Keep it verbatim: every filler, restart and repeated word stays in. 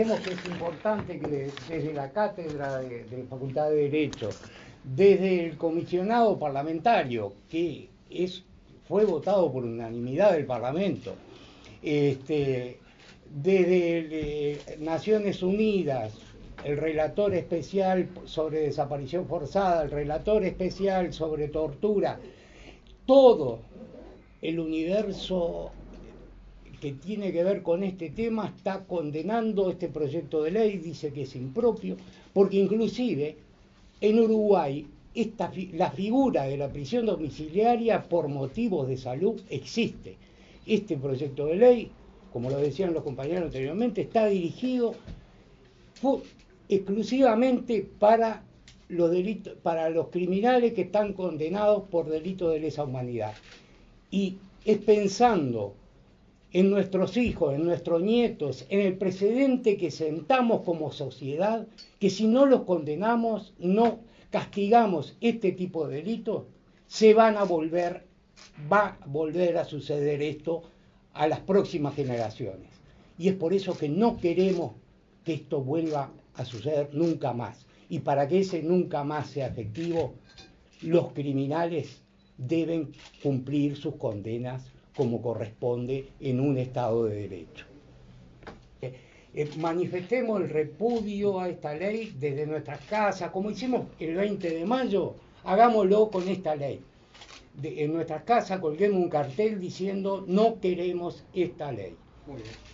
manifestemos que es importante que desde la cátedra de, de Facultad de Derecho, desde el comisionado parlamentario, que es, fue votado por unanimidad del Parlamento, este, desde el, eh, Naciones Unidas, el relator especial sobre desaparición forzada, el relator especial sobre tortura, todo el universo que tiene que ver con este tema está condenando este proyecto de ley, dice que es impropio, porque inclusive en Uruguay esta, la figura de la prisión domiciliaria por motivos de salud existe. Este proyecto de ley, como lo decían los compañeros anteriormente, está dirigido exclusivamente para los delitos, para los criminales que están condenados por delitos de lesa humanidad. Y es pensando en nuestros hijos, en nuestros nietos, en el precedente que sentamos como sociedad, que si no los condenamos, no castigamos este tipo de delitos, se van a volver, va a volver a suceder esto a las próximas generaciones. Y es por eso que no queremos que esto vuelva a suceder nunca más. Y para que ese nunca más sea efectivo, los criminales deben cumplir sus condenas como corresponde en un Estado de Derecho. Eh, eh, manifestemos el repudio a esta ley desde nuestras casas, como hicimos el veinte de mayo, hagámoslo con esta ley. De, en nuestras casas colguemos un cartel diciendo no queremos esta ley. Muy bien.